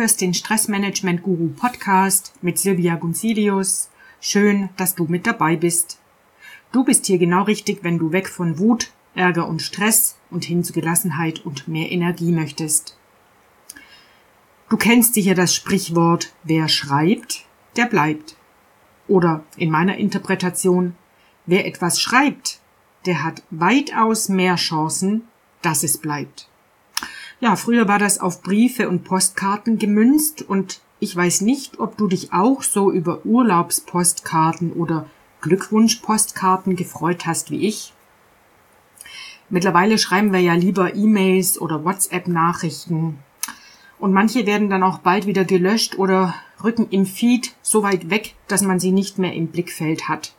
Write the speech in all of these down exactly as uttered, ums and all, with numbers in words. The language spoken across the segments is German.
hörst den Stressmanagement-Guru Podcast mit Silvia Gunzilius. Schön, dass du mit dabei bist. Du bist hier genau richtig, wenn du weg von Wut, Ärger und Stress und hin zu Gelassenheit und mehr Energie möchtest. Du kennst sicher das Sprichwort, wer schreibt, der bleibt. Oder in meiner Interpretation, wer etwas schreibt, der hat weitaus mehr Chancen, dass es bleibt. Ja, früher war das auf Briefe und Postkarten gemünzt und ich weiß nicht, ob du dich auch so über Urlaubspostkarten oder Glückwunschpostkarten gefreut hast wie ich. Mittlerweile schreiben wir ja lieber E-Mails oder WhatsApp-Nachrichten und manche werden dann auch bald wieder gelöscht oder rücken im Feed so weit weg, dass man sie nicht mehr im Blickfeld hat.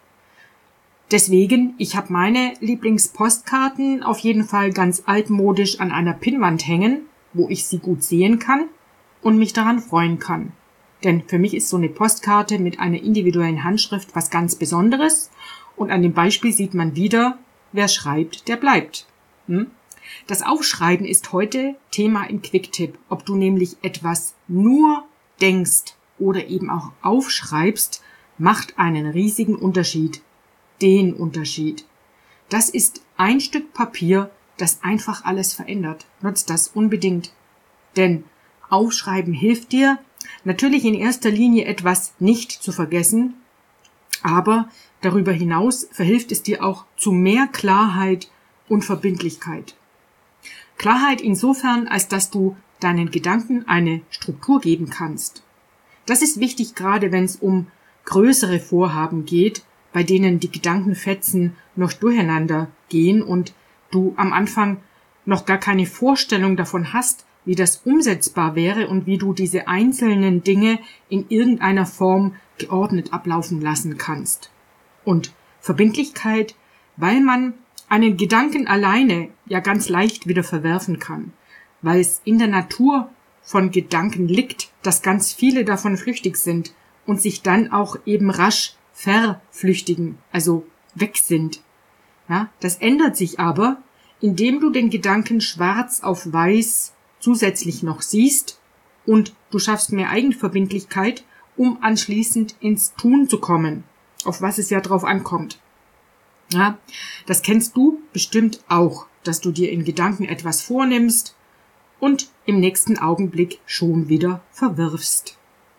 Deswegen, ich habe meine Lieblingspostkarten auf jeden Fall ganz altmodisch an einer Pinnwand hängen, wo ich sie gut sehen kann und mich daran freuen kann. Denn für mich ist so eine Postkarte mit einer individuellen Handschrift was ganz Besonderes und an dem Beispiel sieht man wieder, wer schreibt, der bleibt. Hm? Das Aufschreiben ist heute Thema im Quicktip, ob du nämlich etwas nur denkst oder eben auch aufschreibst, macht einen riesigen Unterschied. Den Unterschied. Das ist ein Stück Papier, das einfach alles verändert. Nutzt das unbedingt. Denn Aufschreiben hilft dir, natürlich in erster Linie etwas nicht zu vergessen, aber darüber hinaus verhilft es dir auch zu mehr Klarheit und Verbindlichkeit. Klarheit insofern, als dass du deinen Gedanken eine Struktur geben kannst. Das ist wichtig, gerade wenn es um größere Vorhaben geht, bei denen die Gedankenfetzen noch durcheinander gehen und du am Anfang noch gar keine Vorstellung davon hast, wie das umsetzbar wäre und wie du diese einzelnen Dinge in irgendeiner Form geordnet ablaufen lassen kannst. Und Verbindlichkeit, weil man einen Gedanken alleine ja ganz leicht wieder verwerfen kann, weil es in der Natur von Gedanken liegt, dass ganz viele davon flüchtig sind und sich dann auch eben rasch verflüchtigen, also weg sind. Ja, das ändert sich aber, indem du den Gedanken schwarz auf weiß zusätzlich noch siehst und du schaffst mehr Eigenverbindlichkeit, um anschließend ins Tun zu kommen, auf was es ja drauf ankommt. Ja, das kennst du bestimmt auch, dass du dir in Gedanken etwas vornimmst und im nächsten Augenblick schon wieder verwirfst.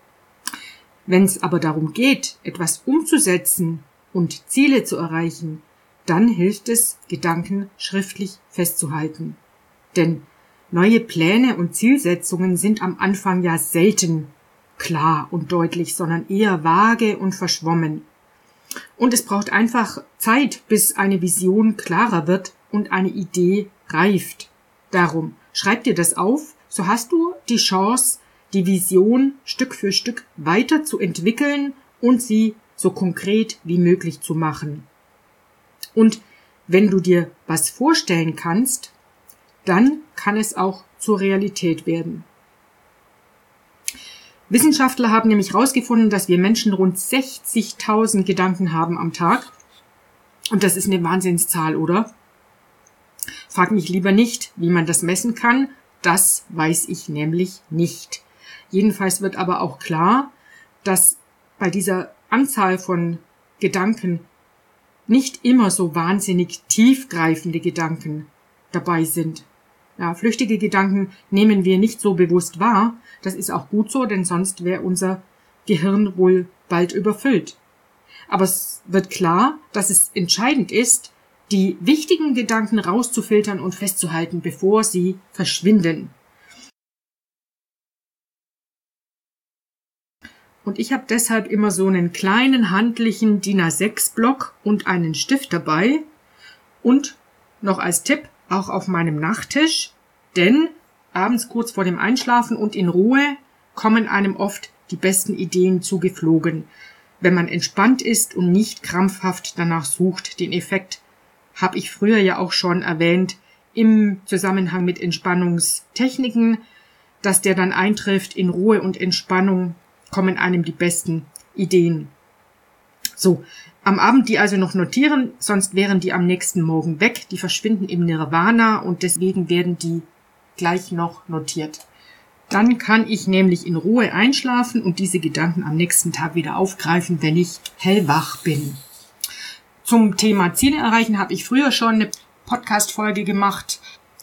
Wenn es aber darum geht, etwas umzusetzen und Ziele zu erreichen, dann hilft es, Gedanken schriftlich festzuhalten. Denn neue Pläne und Zielsetzungen sind am Anfang ja selten klar und deutlich, sondern eher vage und verschwommen. Und es braucht einfach Zeit, bis eine Vision klarer wird und eine Idee reift. Darum, schreib dir das auf, so hast du die Chance, die Vision Stück für Stück weiterzuentwickeln und sie so konkret wie möglich zu machen. Und wenn du dir was vorstellen kannst, dann kann es auch zur Realität werden. Wissenschaftler haben nämlich herausgefunden, dass wir Menschen rund sechzigtausend Gedanken haben am Tag. Und das ist eine Wahnsinnszahl, oder? Frag mich lieber nicht, wie man das messen kann. Das weiß ich nämlich nicht. Jedenfalls wird aber auch klar, dass bei dieser Anzahl von Gedanken nicht immer so wahnsinnig tiefgreifende Gedanken dabei sind. Ja, flüchtige Gedanken nehmen wir nicht so bewusst wahr. Das ist auch gut so, denn sonst wäre unser Gehirn wohl bald überfüllt. Aber es wird klar, dass es entscheidend ist, die wichtigen Gedanken rauszufiltern und festzuhalten, bevor sie verschwinden. Und ich habe deshalb immer so einen kleinen handlichen D I N A sechs Block und einen Stift dabei und noch als Tipp auch auf meinem Nachttisch, denn abends kurz vor dem Einschlafen und in Ruhe kommen einem oft die besten Ideen zugeflogen, wenn man entspannt ist und nicht krampfhaft danach sucht. Den Effekt habe ich früher ja auch schon erwähnt im Zusammenhang mit Entspannungstechniken, dass der dann eintrifft. In Ruhe und Entspannung kommen einem die besten Ideen. So, am Abend die also noch notieren, sonst wären die am nächsten Morgen weg. Die verschwinden im Nirvana und deswegen werden die gleich noch notiert. Dann kann ich nämlich in Ruhe einschlafen und diese Gedanken am nächsten Tag wieder aufgreifen, wenn ich hellwach bin. Zum Thema Ziele erreichen habe ich früher schon eine Podcast-Folge gemacht.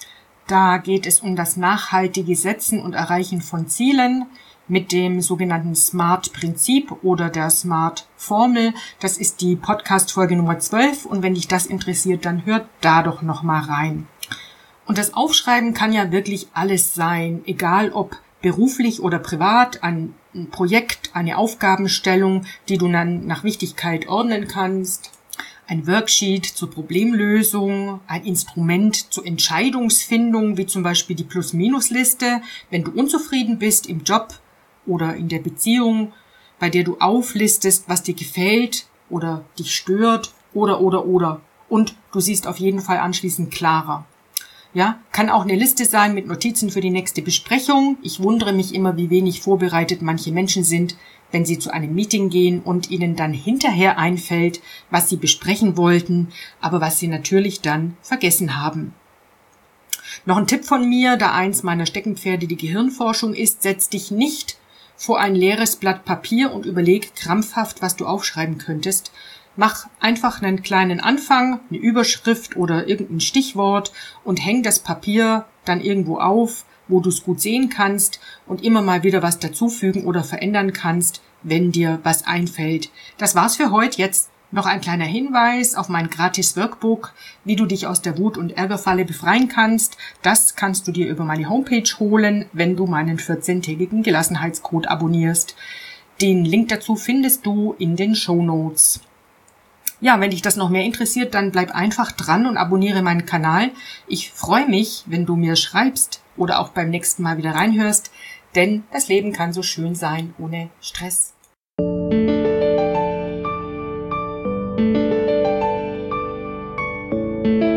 Da geht es um das nachhaltige Setzen und Erreichen von Zielen mit dem sogenannten SMART-Prinzip oder der SMART-Formel. Das ist die Podcast-Folge Nummer zwölf und wenn dich das interessiert, dann hört da doch nochmal rein. Und das Aufschreiben kann ja wirklich alles sein, egal ob beruflich oder privat, ein Projekt, eine Aufgabenstellung, die du dann nach Wichtigkeit ordnen kannst, ein Worksheet zur Problemlösung, ein Instrument zur Entscheidungsfindung, wie zum Beispiel die Plus-Minus-Liste, wenn du unzufrieden bist im Job oder in der Beziehung, bei der du auflistest, was dir gefällt oder dich stört oder, oder, oder. Und du siehst auf jeden Fall anschließend klarer. Ja, kann auch eine Liste sein mit Notizen für die nächste Besprechung. Ich wundere mich immer, wie wenig vorbereitet manche Menschen sind, wenn sie zu einem Meeting gehen und ihnen dann hinterher einfällt, was sie besprechen wollten, aber was sie natürlich dann vergessen haben. Noch ein Tipp von mir, da eins meiner Steckenpferde die Gehirnforschung ist, setz dich nicht vor ein leeres Blatt Papier und überleg krampfhaft, was du aufschreiben könntest. Mach einfach einen kleinen Anfang, eine Überschrift oder irgendein Stichwort und häng das Papier dann irgendwo auf, wo du es gut sehen kannst und immer mal wieder was dazufügen oder verändern kannst, wenn dir was einfällt. Das war's für heute. Jetzt noch ein kleiner Hinweis auf mein gratis Workbook, wie du dich aus der Wut- und Ärgerfalle befreien kannst. Das kannst du dir über meine Homepage holen, wenn du meinen vierzehntägigen Gelassenheitscode abonnierst. Den Link dazu findest du in den Shownotes. Ja, wenn dich das noch mehr interessiert, dann bleib einfach dran und abonniere meinen Kanal. Ich freue mich, wenn du mir schreibst oder auch beim nächsten Mal wieder reinhörst, denn das Leben kann so schön sein ohne Stress. Musik